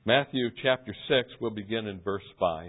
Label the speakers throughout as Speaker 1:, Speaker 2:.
Speaker 1: Matthew chapter 6, we'll begin in verse 5.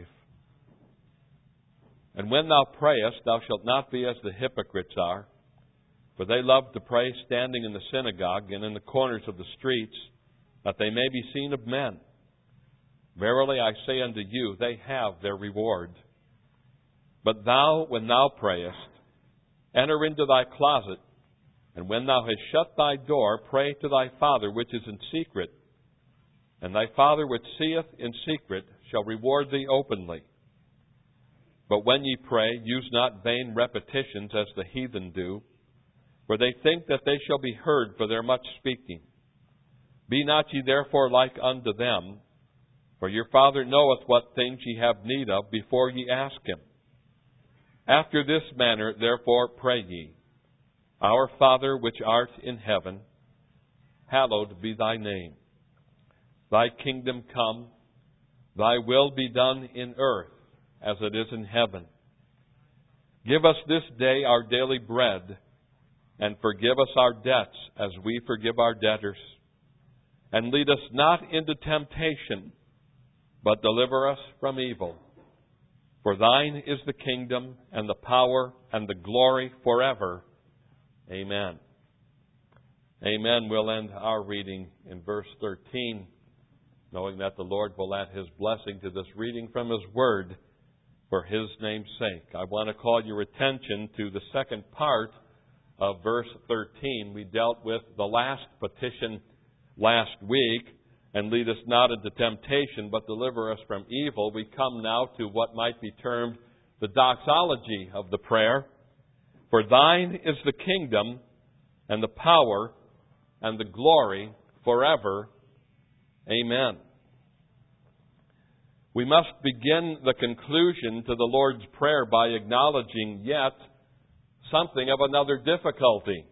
Speaker 1: And when thou prayest, thou shalt not be as the hypocrites are, for they love to pray standing in the synagogue and in the corners of the streets, that they may be seen of men. Verily I say unto you, they have their reward. But thou, when thou prayest, enter into thy closet, and when thou hast shut thy door, pray to thy Father which is in secret, and thy Father which seeth in secret shall reward thee openly. But when ye pray, use not vain repetitions as the heathen do, for they think that they shall be heard for their much speaking. Be not ye therefore like unto them, for your Father knoweth what things ye have need of before ye ask Him. After this manner therefore pray ye, Our Father which art in heaven, hallowed be thy name. Thy kingdom come, thy will be done in earth as it is in heaven. Give us this day our daily bread, and forgive us our debts as we forgive our debtors. And lead us not into temptation, but deliver us from evil. For thine is the kingdom, and the power, and the glory forever. Amen. Amen. We'll end our reading in verse 13, knowing that the Lord will add His blessing to this reading from His Word for His name's sake. I want to call your attention to the second part of verse 13. We dealt with the last petition last week, and lead us not into temptation, but deliver us from evil. We come now to what might be termed the doxology of the prayer. For thine is the kingdom, and the power, and the glory forever. Amen. We must begin the conclusion to the Lord's Prayer by acknowledging yet something of another difficulty.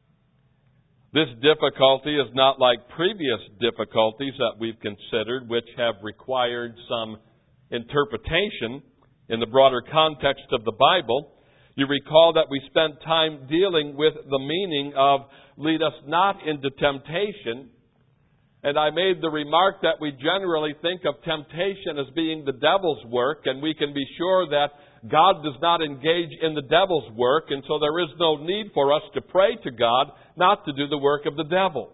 Speaker 1: This difficulty is not like previous difficulties that we've considered, which have required some interpretation in the broader context of the Bible. You recall that we spent time dealing with the meaning of lead us not into temptation. And I made the remark that we generally think of temptation as being the devil's work, and we can be sure that God does not engage in the devil's work, and so there is no need for us to pray to God not to do the work of the devil.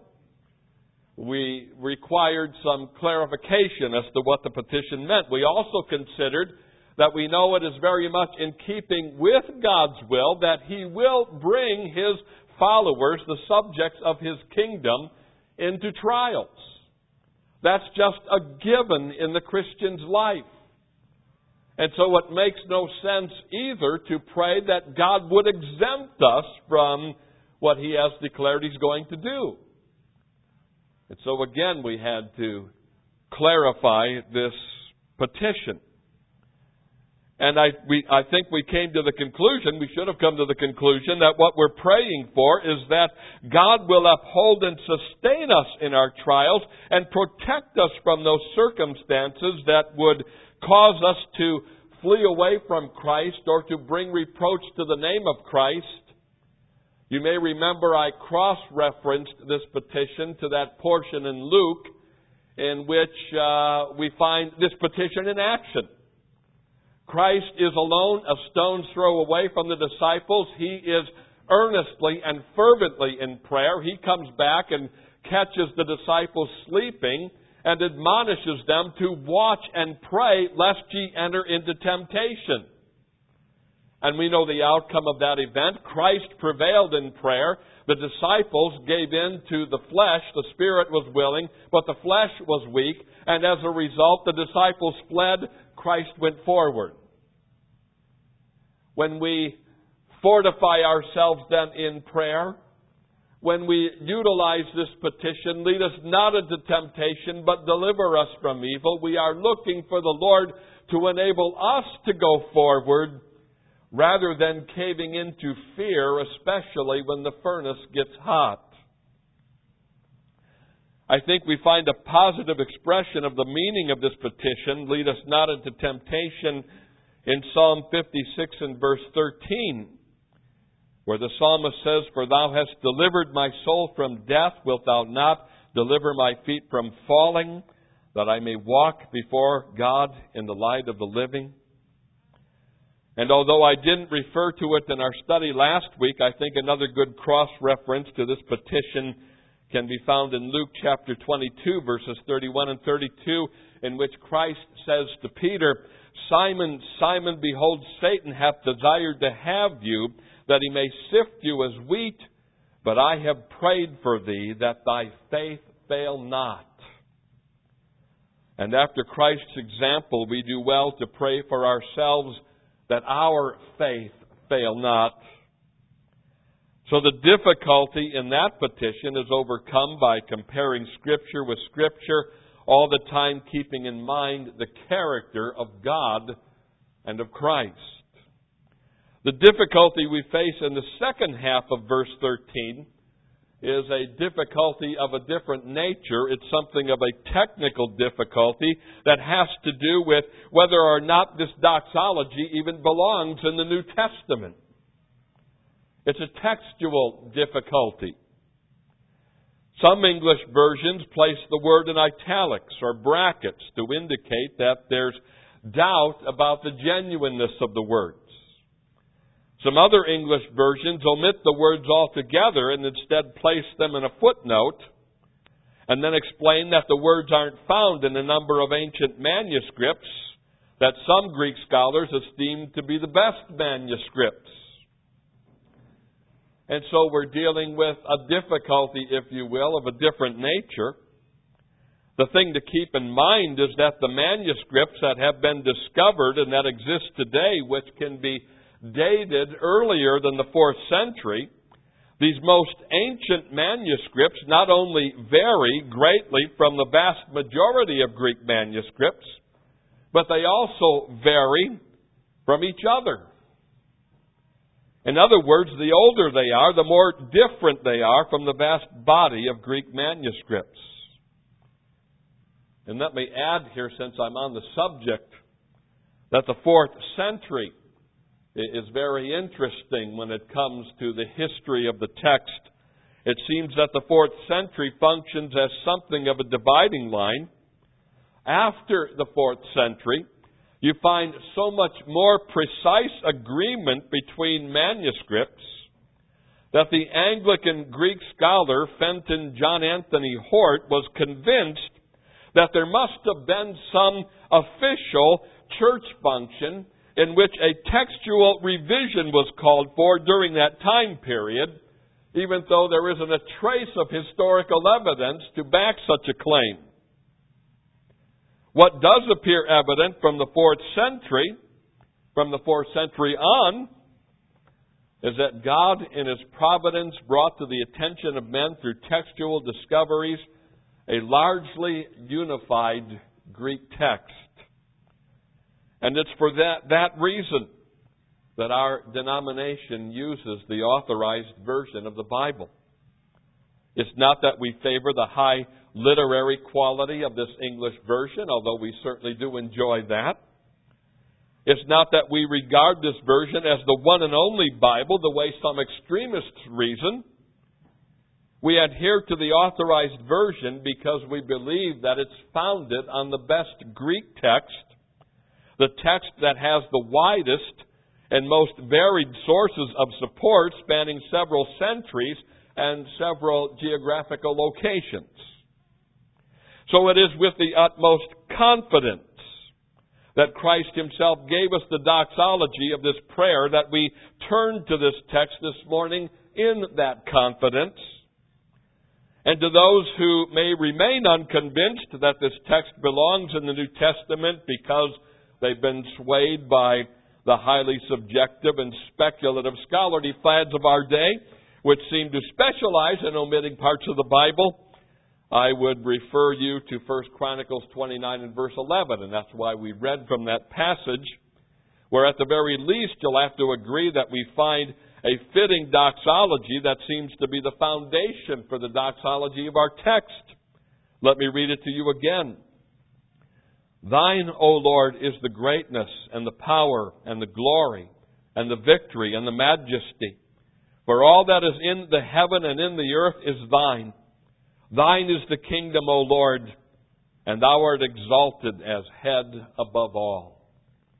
Speaker 1: We required some clarification as to what the petition meant. We also considered that we know it is very much in keeping with God's will that He will bring His followers, the subjects of His kingdom, into trials. That's just a given in the Christian's life. And so it makes no sense either to pray that God would exempt us from what He has declared He's going to do. And so again, we had to clarify this petition. And I think we came to the conclusion, we should have come to the conclusion, that what we're praying for is that God will uphold and sustain us in our trials and protect us from those circumstances that would cause us to flee away from Christ or to bring reproach to the name of Christ. You may remember I cross-referenced this petition to that portion in Luke in which we find this petition in action. Christ is alone, a stone's throw away from the disciples. He is earnestly and fervently in prayer. He comes back and catches the disciples sleeping and admonishes them to watch and pray lest ye enter into temptation. And we know the outcome of that event. Christ prevailed in prayer. The disciples gave in to the flesh. The spirit was willing, but the flesh was weak. And as a result, the disciples fled. Christ went forward. When we fortify ourselves then in prayer, when we utilize this petition, lead us not into temptation, but deliver us from evil, we are looking for the Lord to enable us to go forward rather than caving into fear, especially when the furnace gets hot. I think we find a positive expression of the meaning of this petition, lead us not into temptation, in Psalm 56 and verse 13, where the psalmist says, For thou hast delivered my soul from death, wilt thou not deliver my feet from falling? that I may walk before God in the light of the living. And although I didn't refer to it in our study last week, I think another good cross-reference to this petition can be found in Luke chapter 22, verses 31 and 32, in which Christ says to Peter, Simon, Simon, behold, Satan hath desired to have you, that he may sift you as wheat, but I have prayed for thee, that thy faith fail not. And after Christ's example, we do well to pray for ourselves that our faith fail not. So the difficulty in that petition is overcome by comparing Scripture with Scripture, all the time keeping in mind the character of God and of Christ. The difficulty we face in the second half of verse 13 is a difficulty of a different nature. It's something of a technical difficulty that has to do with whether or not this doxology even belongs in the New Testament. It's a textual difficulty. Some English versions place the word in italics or brackets to indicate that there's doubt about the genuineness of the words. Some other English versions omit the words altogether and instead place them in a footnote and then explain that the words aren't found in a number of ancient manuscripts that some Greek scholars esteem to be the best manuscripts. And so we're dealing with a difficulty, if you will, of a different nature. The thing to keep in mind is that the manuscripts that have been discovered and that exist today, which can be dated earlier than the 4th century, these most ancient manuscripts not only vary greatly from the vast majority of Greek manuscripts, but they also vary from each other. In other words, the older they are, the more different they are from the vast body of Greek manuscripts. And let me add here, since I'm on the subject, that the 4th century is very interesting when it comes to the history of the text. It seems that the 4th century functions as something of a dividing line. After the 4th century, you find so much more precise agreement between manuscripts that the Anglican Greek scholar Fenton John Anthony Hort was convinced that there must have been some official church function in which a textual revision was called for during that time period, even though there isn't a trace of historical evidence to back such a claim. What does appear evident from the 4th century on, is that God in His providence brought to the attention of men through textual discoveries a largely unified Greek text. And it's for that reason that our denomination uses the authorized version of the Bible. It's not that we favor the high literary quality of this English version, although we certainly do enjoy that. It's not that we regard this version as the one and only Bible, the way some extremists reason. We adhere to the authorized version because we believe that it's founded on the best Greek text, the text that has the widest and most varied sources of support spanning several centuries and several geographical locations. So it is with the utmost confidence that Christ Himself gave us the doxology of this prayer that we turn to this text this morning in that confidence. And to those who may remain unconvinced that this text belongs in the New Testament because they've been swayed by the highly subjective and speculative scholarly fads of our day, which seem to specialize in omitting parts of the Bible, I would refer you to 1 Chronicles 29 and verse 11, and that's why we read from that passage, where at the very least you'll have to agree that we find a fitting doxology that seems to be the foundation for the doxology of our text. Let me read it to you again. Thine, O Lord, is the greatness and the power and the glory and the victory and the majesty. For all that is in the heaven and in the earth is Thine. Thine is the kingdom, O Lord, and thou art exalted as head above all.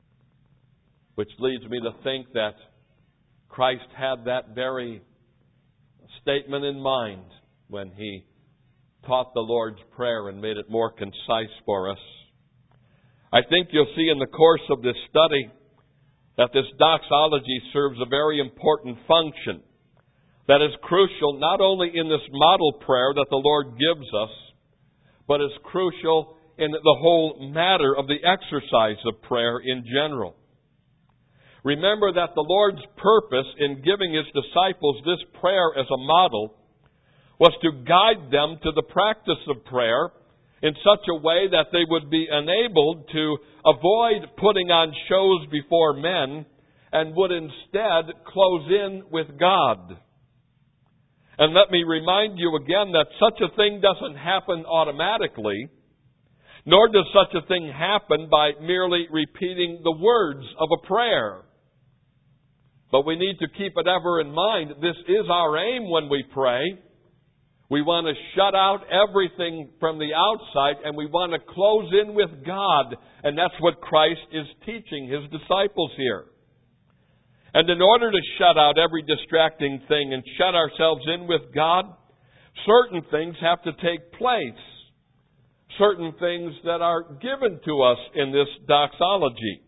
Speaker 1: Which leads me to think that Christ had that very statement in mind when He taught the Lord's Prayer and made it more concise for us. I think you'll see in the course of this study that this doxology serves a very important function that is crucial not only in this model prayer that the Lord gives us, but is crucial in the whole matter of the exercise of prayer in general. Remember that the Lord's purpose in giving His disciples this prayer as a model was to guide them to the practice of prayer in such a way that they would be enabled to avoid putting on shows before men and would instead close in with God. And let me remind you again that such a thing doesn't happen automatically, nor does such a thing happen by merely repeating the words of a prayer. But we need to keep it ever in mind, this is our aim when we pray. We want to shut out everything from the outside, and we want to close in with God. And that's what Christ is teaching His disciples here. And in order to shut out every distracting thing and shut ourselves in with God, certain things have to take place. Certain things that are given to us in this doxology.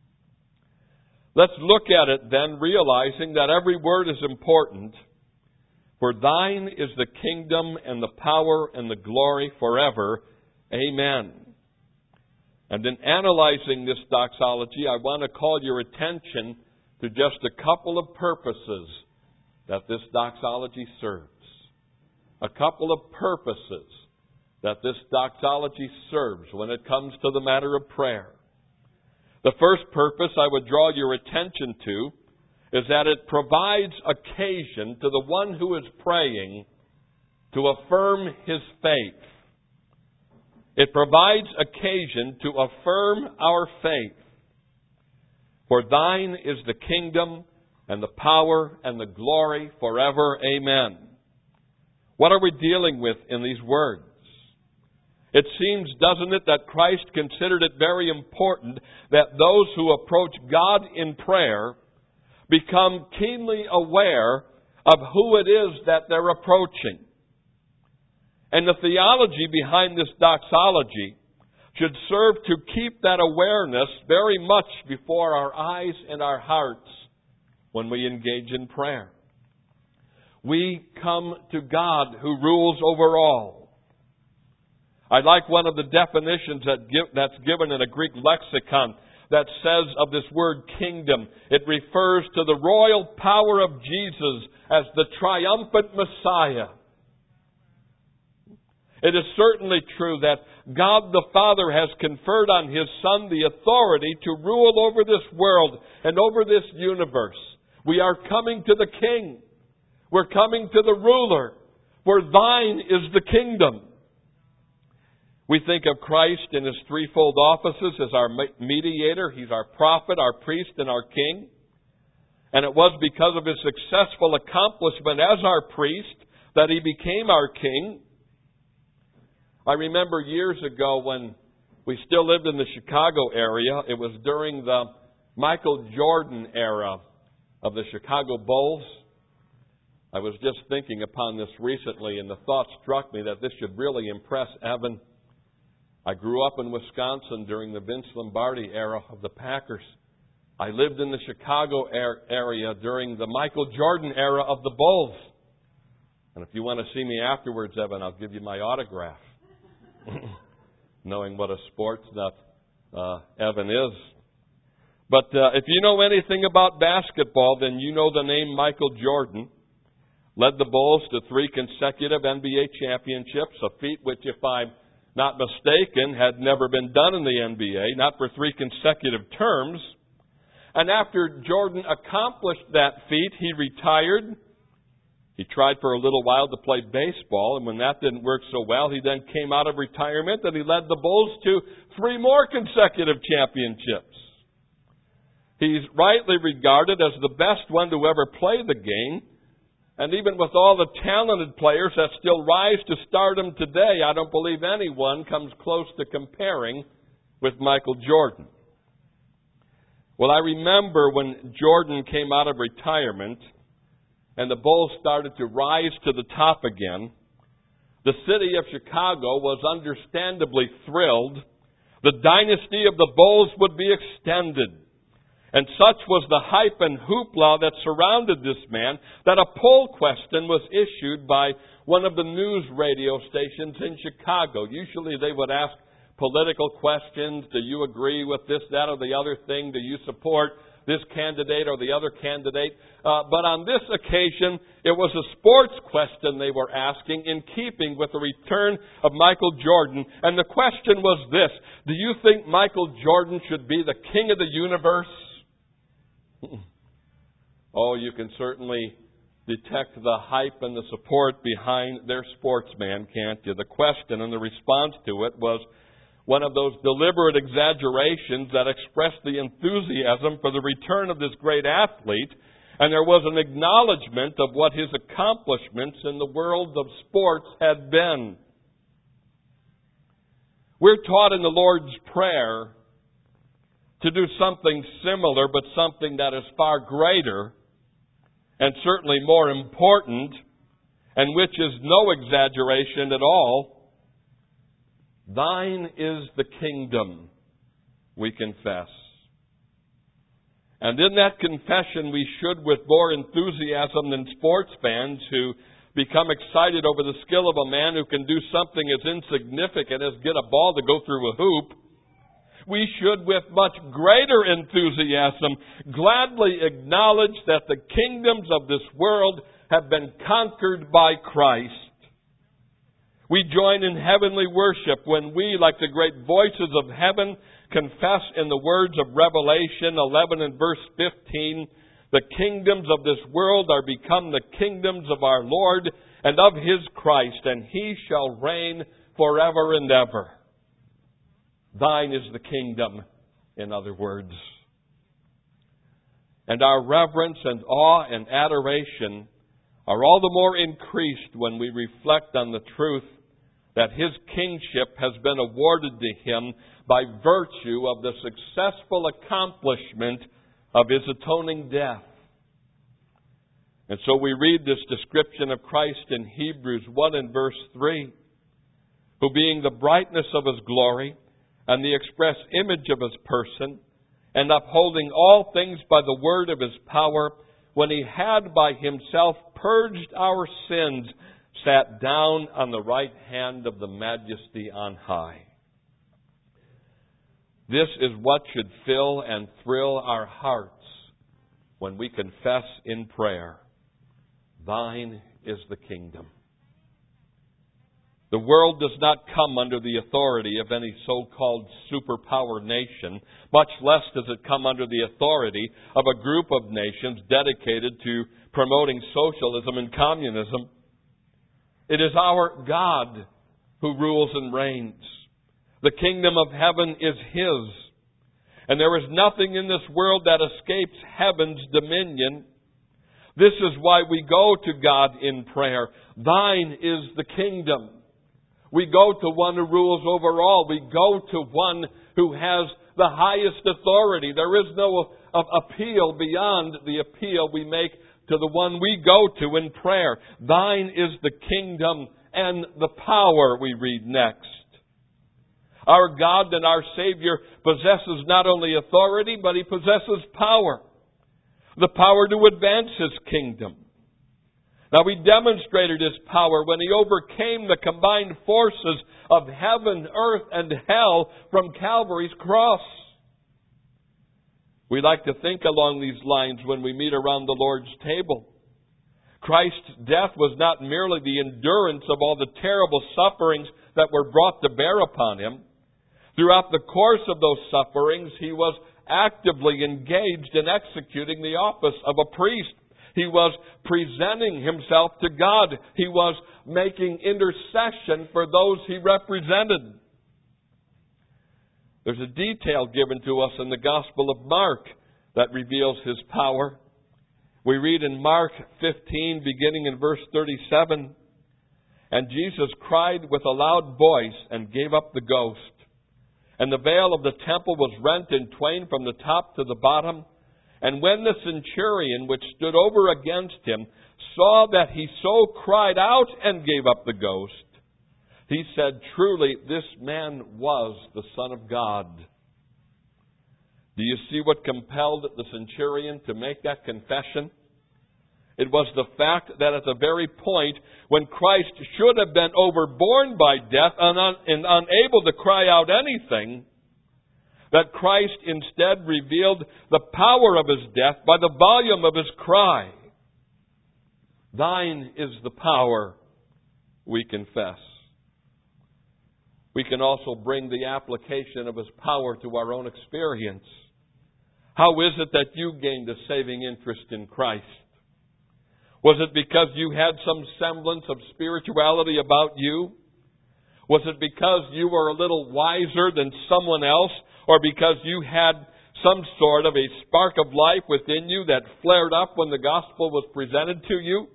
Speaker 1: Let's look at it then, realizing that every word is important. For thine is the kingdom and the power and the glory forever. Amen. And in analyzing this doxology, I want to call your attention to just a couple of purposes that this doxology serves. A couple of purposes that this doxology serves when it comes to the matter of prayer. The first purpose I would draw your attention to is that it provides occasion to the one who is praying to affirm his faith. It provides occasion to affirm our faith. For thine is the kingdom and the power and the glory forever. Amen. What are we dealing with in these words? It seems, doesn't it, that Christ considered it very important that those who approach God in prayer become keenly aware of who it is that they're approaching. And the theology behind this doxology should serve to keep that awareness very much before our eyes and our hearts when we engage in prayer. We come to God who rules over all. I like one of the definitions that's given in a Greek lexicon that says of this word kingdom. It refers to the royal power of Jesus as the triumphant Messiah. It is certainly true that God the Father has conferred on His Son the authority to rule over this world and over this universe. We are coming to the King. We're coming to the ruler. For thine is the kingdom. We think of Christ in His threefold offices as our mediator. He's our prophet, our priest, and our king. And it was because of His successful accomplishment as our priest that He became our king. I remember years ago when we still lived in the Chicago area. It was during the Michael Jordan era of the Chicago Bulls. I was just thinking upon this recently, and the thought struck me that this should really impress Evan. I grew up in Wisconsin during the Vince Lombardi era of the Packers. I lived in the Chicago area during the Michael Jordan era of the Bulls. And if you want to see me afterwards, Evan, I'll give you my autograph. Knowing what a sports nut Evan is. But if you know anything about basketball, then you know the name Michael Jordan. Led the Bulls to 3 consecutive NBA championships, a feat which, if I'm not mistaken, had never been done in the NBA, not for 3 consecutive terms. And after Jordan accomplished that feat, he retired. He tried for a little while to play baseball, and when that didn't work so well, he then came out of retirement and he led the Bulls to 3 more consecutive championships. He's rightly regarded as the best one to ever play the game, And even with all the talented players that still rise to stardom today, I don't believe anyone comes close to comparing with Michael Jordan. Well, I remember when Jordan came out of retirement and the Bulls started to rise to the top again, the city of Chicago was understandably thrilled. The dynasty of the Bulls would be extended. And such was the hype and hoopla that surrounded this man that a poll question was issued by one of the news radio stations in Chicago. Usually they would ask political questions. Do you agree with this, that, or the other thing? Do you support this candidate or the other candidate? But on this occasion, it was a sports question they were asking in keeping with the return of Michael Jordan. And the question was this: do you think Michael Jordan should be the king of the universe? Oh, you can certainly detect the hype and the support behind their sportsman, can't you? The question and the response to it was one of those deliberate exaggerations that expressed the enthusiasm for the return of this great athlete, and there was an acknowledgement of what his accomplishments in the world of sports had been. We're taught in the Lord's Prayer to do something similar, but something that is far greater and certainly more important, and which is no exaggeration at all. Thine is the kingdom, we confess. And in that confession, we should, with more enthusiasm than sports fans who become excited over the skill of a man who can do something as insignificant as get a ball to go through a hoop, we should, with much greater enthusiasm, gladly acknowledge that the kingdoms of this world have been conquered by Christ. We join in heavenly worship when we, like the great voices of heaven, confess in the words of Revelation 11 and verse 15, the kingdoms of this world are become the kingdoms of our Lord and of His Christ, and He shall reign forever and ever. Thine is the kingdom, in other words. And our reverence and awe and adoration are all the more increased when we reflect on the truth that His kingship has been awarded to Him by virtue of the successful accomplishment of His atoning death. And so we read this description of Christ in Hebrews 1 and verse 3, who being the brightness of His glory and the express image of His person, and upholding all things by the word of His power, when He had by Himself purged our sins, sat down on the right hand of the Majesty on high. This is what should fill and thrill our hearts when we confess in prayer, Thine is the kingdom. The world does not come under the authority of any so-called superpower nation, much less does it come under the authority of a group of nations dedicated to promoting socialism and communism. It is our God who rules and reigns. The kingdom of heaven is His. And there is nothing in this world that escapes heaven's dominion. This is why we go to God in prayer. Thine is the kingdom. We go to one who rules over all. We go to one who has the highest authority. There is no appeal beyond the appeal we make to the one we go to in prayer. Thine is the kingdom and the power, we read next. Our God and our Savior possesses not only authority, but He possesses power. The power to advance His kingdom. Now, He demonstrated His power when He overcame the combined forces of heaven, earth, and hell from Calvary's cross. We like to think along these lines when we meet around the Lord's table. Christ's death was not merely the endurance of all the terrible sufferings that were brought to bear upon Him. Throughout the course of those sufferings, He was actively engaged in executing the office of a priest. He was presenting Himself to God. He was making intercession for those He represented. There's a detail given to us in the Gospel of Mark that reveals His power. We read in Mark 15, beginning in verse 37, "And Jesus cried with a loud voice and gave up the ghost. And the veil of the temple was rent in twain from the top to the bottom. And when the centurion which stood over against him saw that he so cried out and gave up the ghost, he said, 'Truly, this man was the Son of God.'" Do you see what compelled the centurion to make that confession? It was the fact that at the very point when Christ should have been overborne by death and unable to cry out anything, that Christ instead revealed the power of His death by the volume of His cry. "Thine is the power," we confess. We can also bring the application of His power to our own experience. How is it that you gained a saving interest in Christ? Was it because you had some semblance of spirituality about you? Was it because you were a little wiser than someone else? Or because you had some sort of a spark of life within you that flared up when the gospel was presented to you?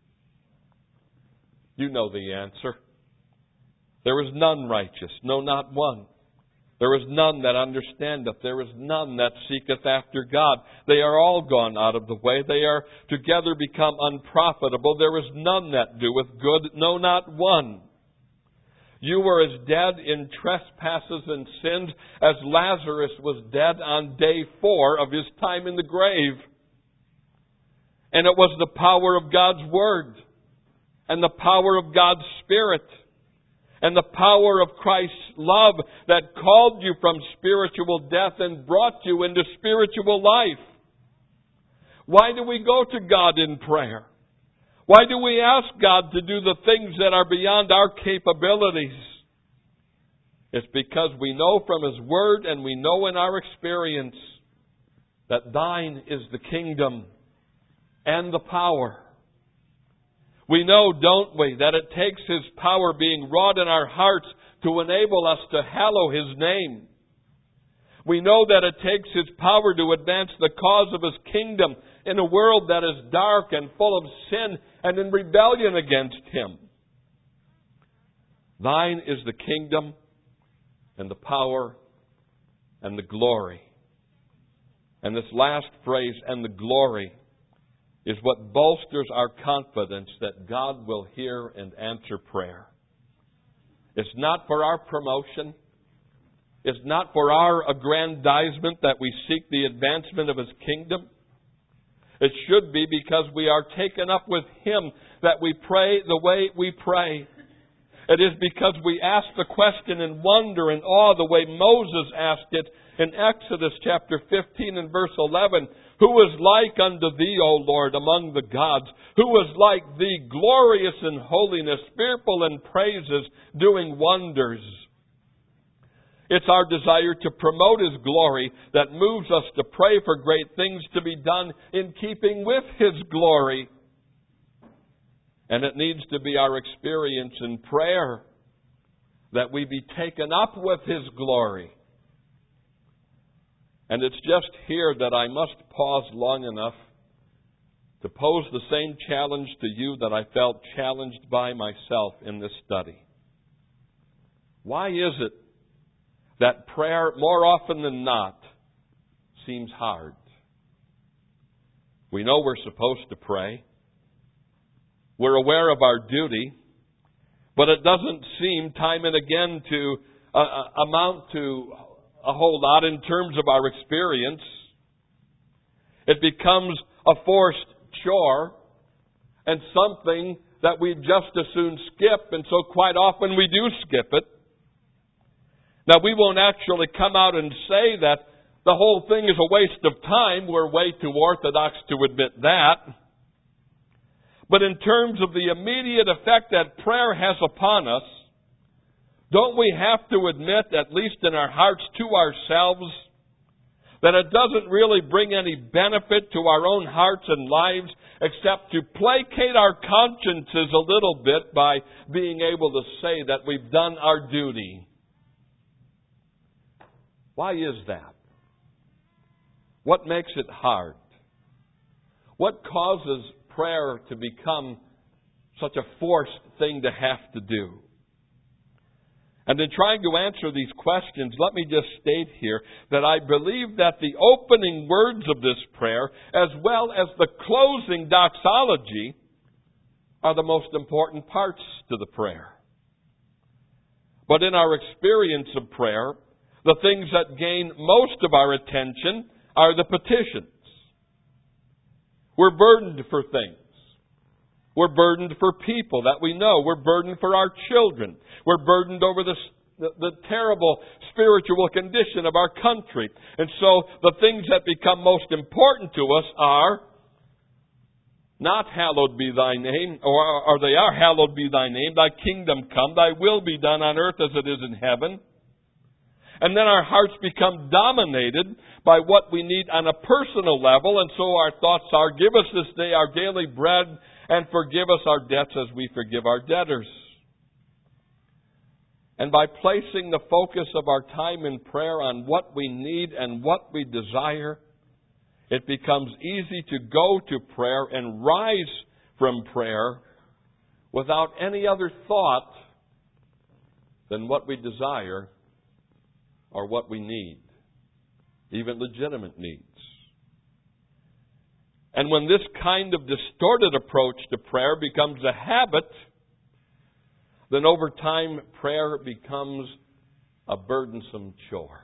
Speaker 1: You know the answer. There is none righteous, no, not one. There is none that understandeth. There is none that seeketh after God. They are all gone out of the way. They are together become unprofitable. There is none that doeth good, no, not one. You were as dead in trespasses and sins as Lazarus was dead on day 4 of his time in the grave. And it was the power of God's Word and the power of God's Spirit and the power of Christ's love that called you from spiritual death and brought you into spiritual life. Why do we go to God in prayer? Why do we ask God to do the things that are beyond our capabilities? It's because we know from His Word and we know in our experience that thine is the kingdom and the power. We know, don't we, that it takes His power being wrought in our hearts to enable us to hallow His name. We know that it takes His power to advance the cause of His kingdom in a world that is dark and full of sin and in rebellion against Him. Thine is the kingdom and the power and the glory. And this last phrase, "and the glory," is what bolsters our confidence that God will hear and answer prayer. It's not for our promotion. It's not for our aggrandizement that we seek the advancement of His kingdom. It should be because we are taken up with Him that we pray the way we pray. It is because we ask the question in wonder and awe the way Moses asked it in Exodus chapter 15 and verse 11. "Who is like unto Thee, O Lord, among the gods? Who is like Thee, glorious in holiness, fearful in praises, doing wonders?" It's our desire to promote His glory that moves us to pray for great things to be done in keeping with His glory. And it needs to be our experience in prayer that we be taken up with His glory. And it's just here that I must pause long enough to pose the same challenge to you that I felt challenged by myself in this study. Why is it that prayer, more often than not, seems hard? We know we're supposed to pray. We're aware of our duty. But it doesn't seem time and again to amount to a whole lot in terms of our experience. It becomes a forced chore and something that we just as soon skip, and so quite often we do skip it. Now, we won't actually come out and say that the whole thing is a waste of time. We're way too orthodox to admit that. But in terms of the immediate effect that prayer has upon us, don't we have to admit, at least in our hearts to ourselves, that it doesn't really bring any benefit to our own hearts and lives except to placate our consciences a little bit by being able to say that we've done our duty? Why is that? What makes it hard? What causes prayer to become such a forced thing to have to do? And in trying to answer these questions, let me just state here that I believe that the opening words of this prayer, as well as the closing doxology, are the most important parts to the prayer. But in our experience of prayer, the things that gain most of our attention are the petitions. We're burdened for things. We're burdened for people that we know. We're burdened for our children. We're burdened over the terrible spiritual condition of our country. And so the things that become most important to us are not hallowed be thy name, or they are hallowed be thy name, thy kingdom come, thy will be done on earth as it is in heaven. And then our hearts become dominated by what we need on a personal level, and so our thoughts are, give us this day our daily bread, and forgive us our debts as we forgive our debtors. And by placing the focus of our time in prayer on what we need and what we desire, it becomes easy to go to prayer and rise from prayer without any other thought than what we desire or what we need, even legitimate needs. And when this kind of distorted approach to prayer becomes a habit, then over time prayer becomes a burdensome chore.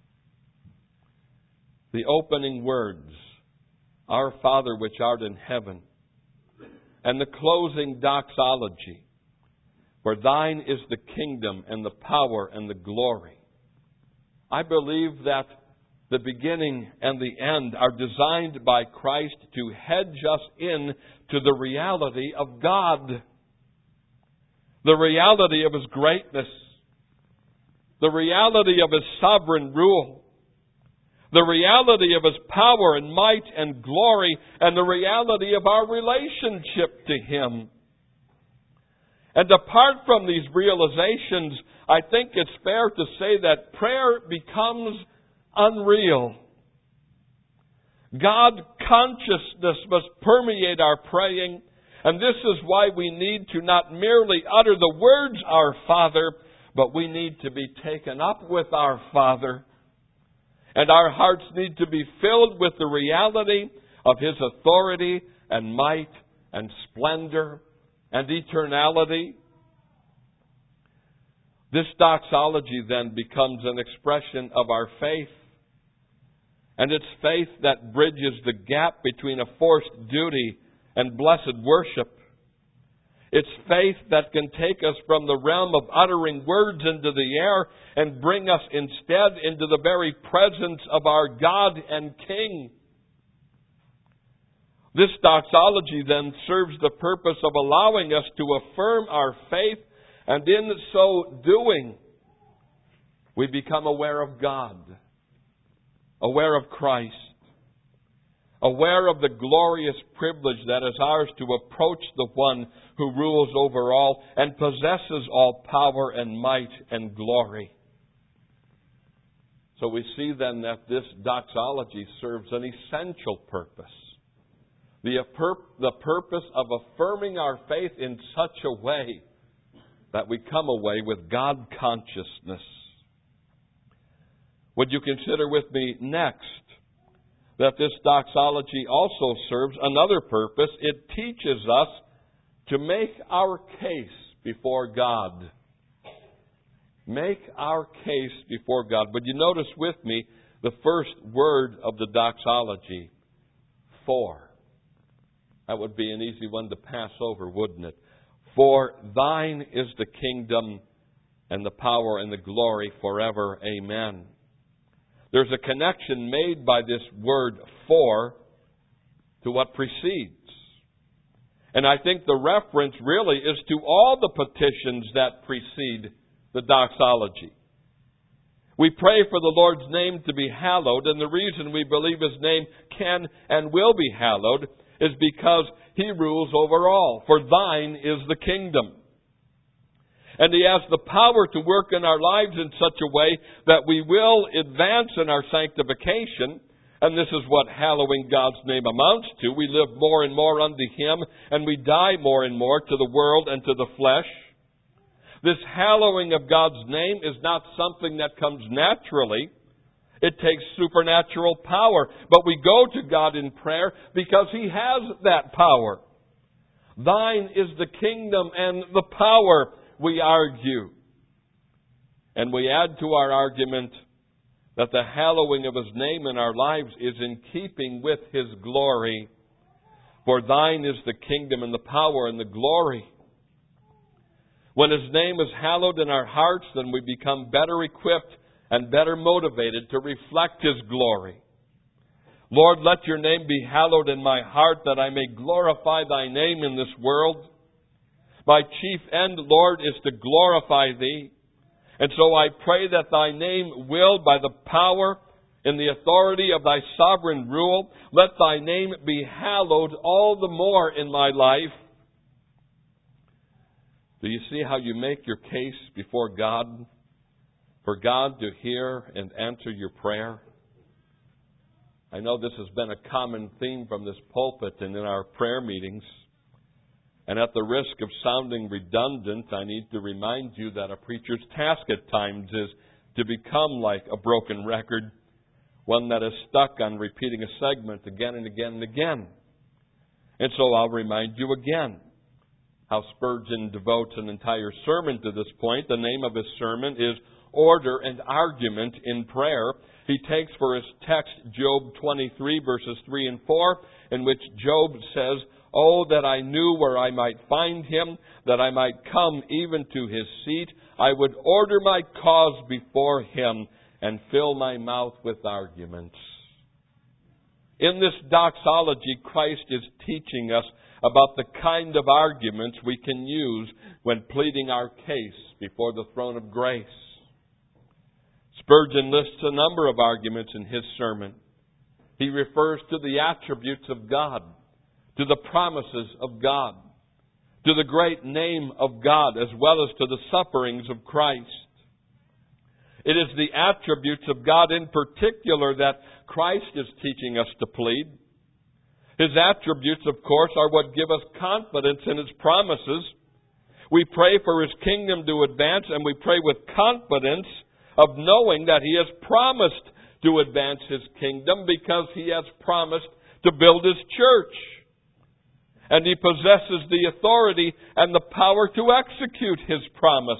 Speaker 1: The opening words, Our Father which art in heaven, and the closing doxology, for thine is the kingdom and the power and the glory. I believe that the beginning and the end are designed by Christ to hedge us in to the reality of God. The reality of His greatness. The reality of His sovereign rule. The reality of His power and might and glory. And the reality of our relationship to Him. And apart from these realizations, I think it's fair to say that prayer becomes unreal. God consciousness must permeate our praying, and this is why we need to not merely utter the words, Our Father, but we need to be taken up with our Father. And our hearts need to be filled with the reality of His authority and might and splendor and eternality. This doxology then becomes an expression of our faith. And it's faith that bridges the gap between a forced duty and blessed worship. It's faith that can take us from the realm of uttering words into the air and bring us instead into the very presence of our God and King. This doxology then serves the purpose of allowing us to affirm our faith, and in so doing, we become aware of God, aware of Christ, aware of the glorious privilege that is ours to approach the One who rules over all and possesses all power and might and glory. So we see then that this doxology serves an essential purpose. The purpose of affirming our faith in such a way that we come away with God consciousness. Would you consider with me next that this doxology also serves another purpose? It teaches us to make our case before God. Make our case before God. Would you notice with me the first word of the doxology? For. That would be an easy one to pass over, wouldn't it? For thine is the kingdom and the power and the glory forever. Amen. There's a connection made by this word for to what precedes. And I think the reference really is to all the petitions that precede the doxology. We pray for the Lord's name to be hallowed, and the reason we believe His name can and will be hallowed is because He rules over all. For thine is the kingdom. And He has the power to work in our lives in such a way that we will advance in our sanctification And this is what hallowing God's name amounts to. We live more and more unto Him, and we die more and more to the world and to the flesh. This hallowing of God's name is not something that comes naturally. It takes supernatural power. But we go to God in prayer because He has that power. Thine is the kingdom and the power, we argue. And we add to our argument that the hallowing of His name in our lives is in keeping with His glory. For thine is the kingdom and the power and the glory. When His name is hallowed in our hearts, then we become better equipped and better motivated to reflect His glory. Lord, let Your name be hallowed in my heart, that I may glorify Thy name in this world. My chief end, Lord, is to glorify Thee. And so I pray that Thy name will, by the power and the authority of Thy sovereign rule, let Thy name be hallowed all the more in my life. Do you see how you make your case before God, for God to hear and answer your prayer? I know this has been a common theme from this pulpit and in our prayer meetings. And at the risk of sounding redundant, I need to remind you that a preacher's task at times is to become like a broken record, one that is stuck on repeating a segment again and again and again. And so I'll remind you again how Spurgeon devotes an entire sermon to this point. The name of his sermon is Order and Argument in Prayer. He takes for his text Job 23, verses 3 and 4, in which Job says, "Oh, that I knew where I might find Him, that I might come even to His seat. I would order my cause before Him and fill my mouth with arguments." In this doxology, Christ is teaching us about the kind of arguments we can use when pleading our case before the throne of grace. Spurgeon lists a number of arguments in his sermon. He refers to the attributes of God, to the promises of God, to the great name of God, as well as to the sufferings of Christ. It is the attributes of God in particular that Christ is teaching us to plead. His attributes, of course, are what give us confidence in His promises. We pray for His kingdom to advance, and we pray with confidence of knowing that He has promised to advance His kingdom because He has promised to build His church. And He possesses the authority and the power to execute His promise.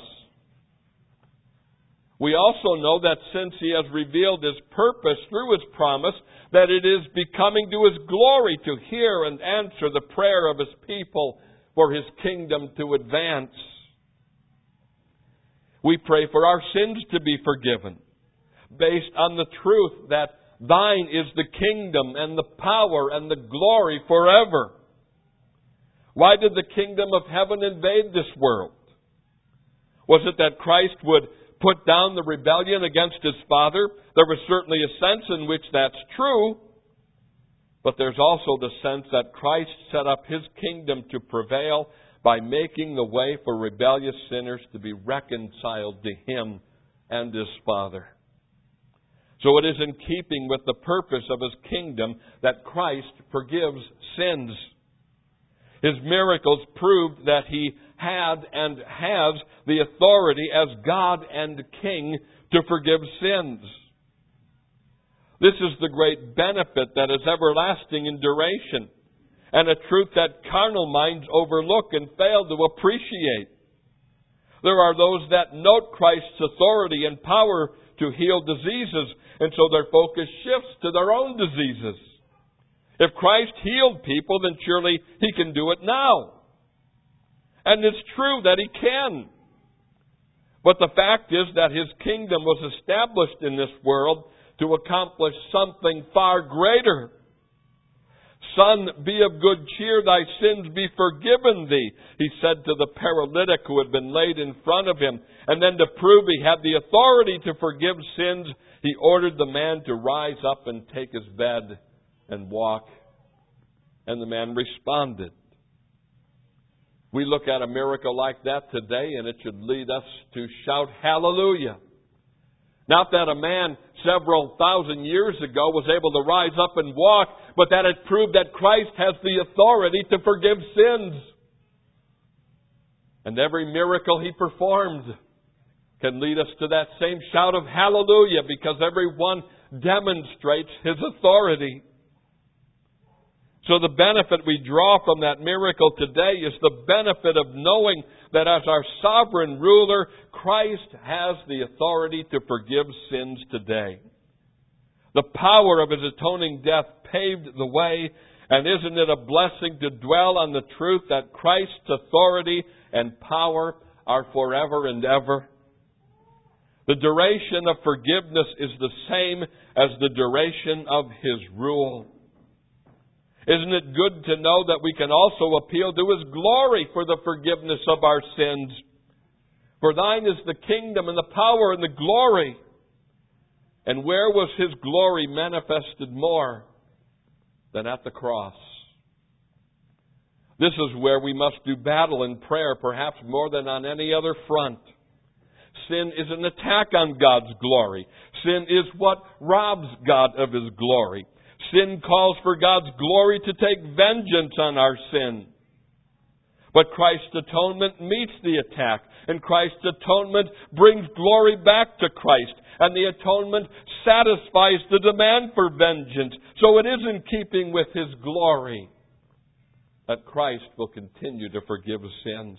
Speaker 1: We also know that since He has revealed His purpose through His promise, that it is becoming to His glory to hear and answer the prayer of His people for His kingdom to advance. We pray for our sins to be forgiven, based on the truth that Thine is the kingdom and the power and the glory forever. Why did the kingdom of heaven invade this world? Was it that Christ would put down the rebellion against His Father? There was certainly a sense in which that's true, but there's also the sense that Christ set up His kingdom to prevail by making the way for rebellious sinners to be reconciled to Him and His Father. So it is in keeping with the purpose of His kingdom that Christ forgives sins. His miracles proved that He had and has the authority as God and King to forgive sins. This is the great benefit that is everlasting in duration, and a truth that carnal minds overlook and fail to appreciate. There are those that note Christ's authority and power to heal diseases, and so their focus shifts to their own diseases. If Christ healed people, then surely He can do it now. And it's true that He can. But the fact is that His kingdom was established in this world to accomplish something far greater. "Son, be of good cheer, thy sins be forgiven thee," He said to the paralytic who had been laid in front of Him. And then to prove He had the authority to forgive sins, He ordered the man to rise up and take his bed and walk. And the man responded. We look at a miracle like that today, and it should lead us to shout hallelujah. Not that a man several thousand years ago was able to rise up and walk, but that it proved that Christ has the authority to forgive sins. And every miracle He performed can lead us to that same shout of hallelujah, because every one demonstrates His authority. So the benefit we draw from that miracle today is the benefit of knowing that as our sovereign ruler, Christ has the authority to forgive sins today. The power of His atoning death paved the way, and isn't it a blessing to dwell on the truth that Christ's authority and power are forever and ever? The duration of forgiveness is the same as the duration of His rule. Isn't it good to know that we can also appeal to His glory for the forgiveness of our sins? For thine is the kingdom and the power and the glory. And where was His glory manifested more than at the cross? This is where we must do battle in prayer, perhaps more than on any other front. Sin is an attack on God's glory. Sin is what robs God of His glory. Sin calls for God's glory to take vengeance on our sin. But Christ's atonement meets the attack, and Christ's atonement brings glory back to Christ, and the atonement satisfies the demand for vengeance. So it is in keeping with His glory that Christ will continue to forgive sins.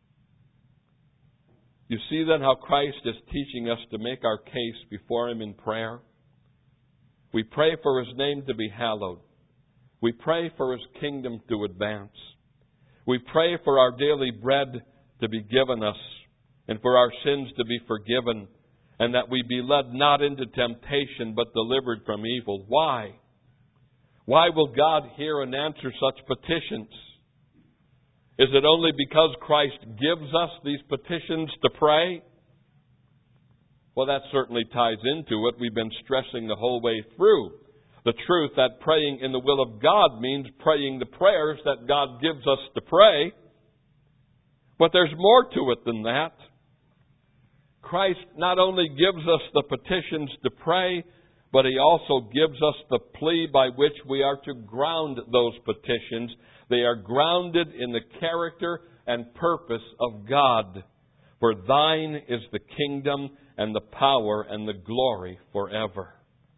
Speaker 1: You see then how Christ is teaching us to make our case before Him in prayer? We pray for His name to be hallowed. We pray for His kingdom to advance. We pray for our daily bread to be given us, and for our sins to be forgiven, and that we be led not into temptation, but delivered from evil. Why? Why will God hear and answer such petitions? Is it only because Christ gives us these petitions to pray? Well, that certainly ties into it. We've been stressing the whole way through the truth that praying in the will of God means praying the prayers that God gives us to pray. But there's more to it than that. Christ not only gives us the petitions to pray, but He also gives us the plea by which we are to ground those petitions. They are grounded in the character and purpose of God. For thine is the kingdom and the power and the glory forever.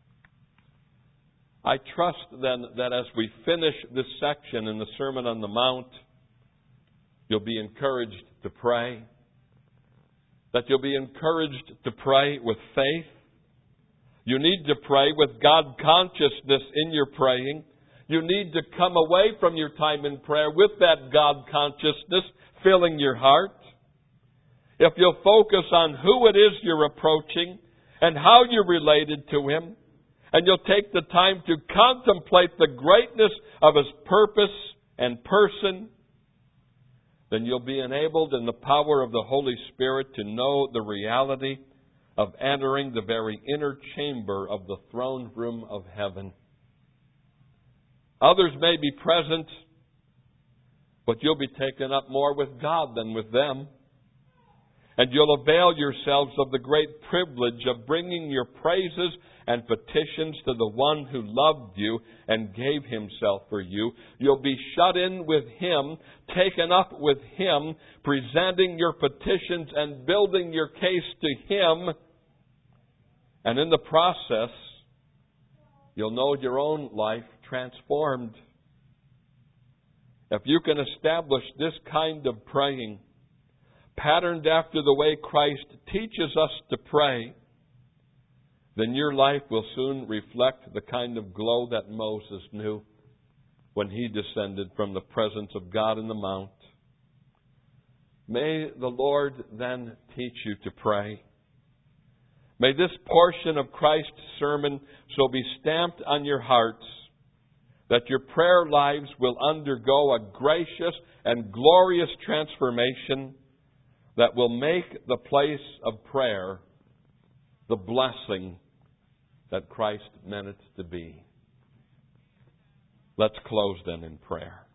Speaker 1: I trust then that as we finish this section in the Sermon on the Mount, you'll be encouraged to pray. That you'll be encouraged to pray with faith. You need to pray with God consciousness in your praying. You need to come away from your time in prayer with that God consciousness filling your heart. If you'll focus on who it is you're approaching and how you're related to Him, and you'll take the time to contemplate the greatness of His purpose and person, then you'll be enabled in the power of the Holy Spirit to know the reality of entering the very inner chamber of the throne room of heaven. Others may be present, but you'll be taken up more with God than with them. And you'll avail yourselves of the great privilege of bringing your praises and petitions to the one who loved you and gave Himself for you. You'll be shut in with Him, taken up with Him, presenting your petitions and building your case to Him. And in the process, you'll know your own life transformed. If you can establish this kind of praying, patterned after the way Christ teaches us to pray, then your life will soon reflect the kind of glow that Moses knew when he descended from the presence of God in the mount. May the Lord then teach you to pray. May this portion of Christ's sermon so be stamped on your hearts that your prayer lives will undergo a gracious and glorious transformation that will make the place of prayer the blessing that Christ meant it to be. Let's close then in prayer.